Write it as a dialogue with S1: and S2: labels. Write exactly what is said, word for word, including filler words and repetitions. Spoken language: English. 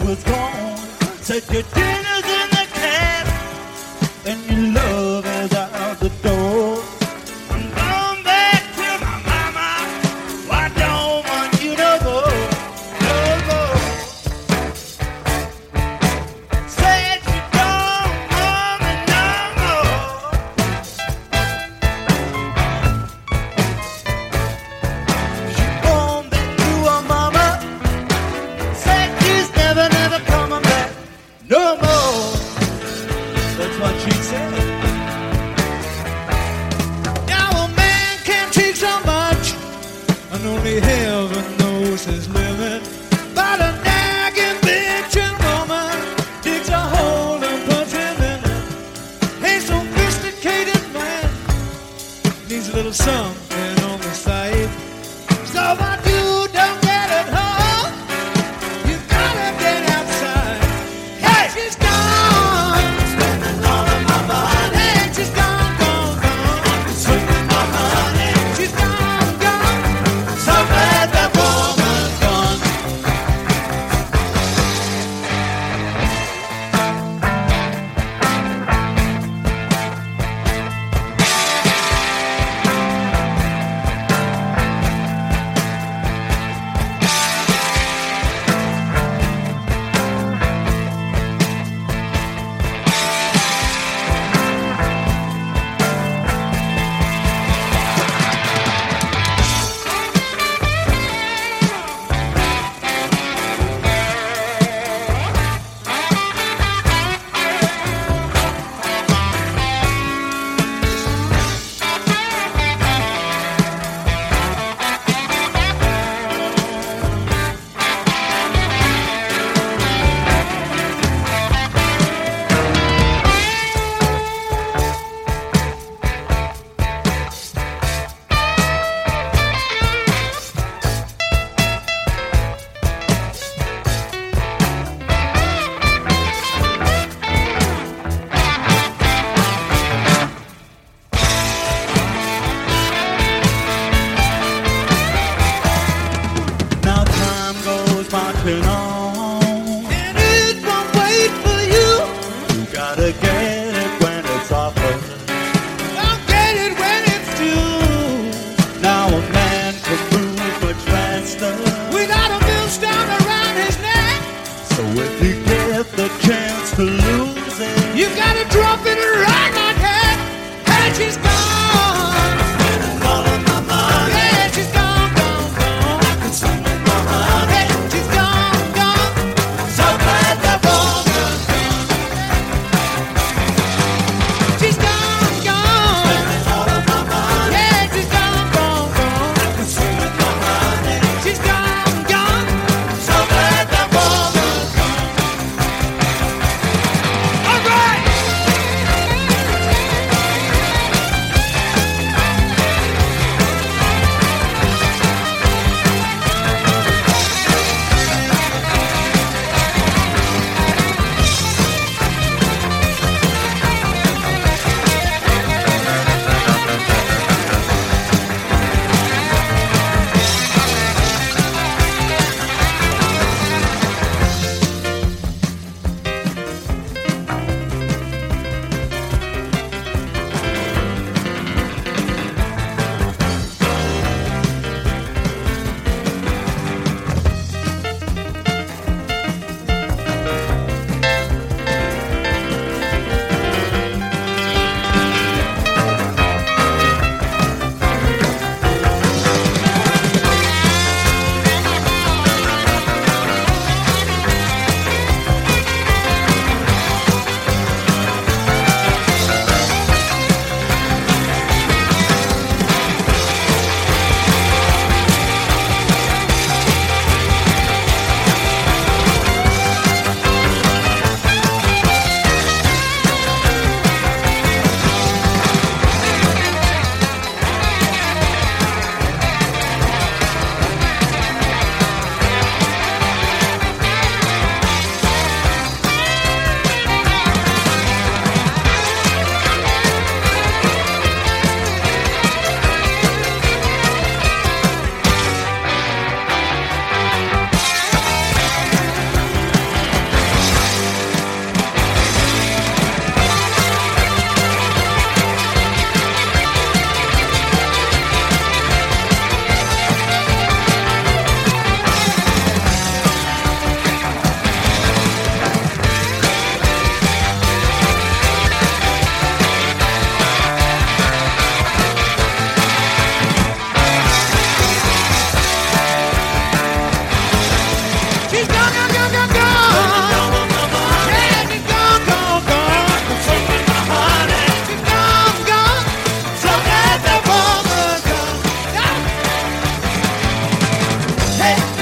S1: was gone. Said your dinner's in the can and your love is out the door. I'm going back to my mama. I don't want you to go, no go. Said you don't want me no more. She gone back to her mama. Said she's never, never coming back no more. That's what she said. Now a man can't take so much, and only heaven knows his limit. But a nagging bitchin' woman digs a hole and puts him in it. A sophisticated man needs a little something on the side. So what you don't get at home, you gotta get outside. Hey, she's gone, spending all of my money. Hey, she's gone, gone, gone. I've been spending my money. She's gone, gone. So glad that woman's gone. Now time goes marching on, and it won't wait for you. You gotta get it when it's offered. Don't get it when it's due. Now a man can move much faster without a millstone around his neck. So if you get the chance to lose it, you gotta drop it right like that. And she's gone. Spending all of my money. Yeah, she's gone, gone, gone. I've been spending my money. Yeah, she's gone, gone. So glad that woman's gone. She's gone, gone. Spending all of my money. Yeah, she's gone, gone, gone. I've been spending my money. She's gone. hey.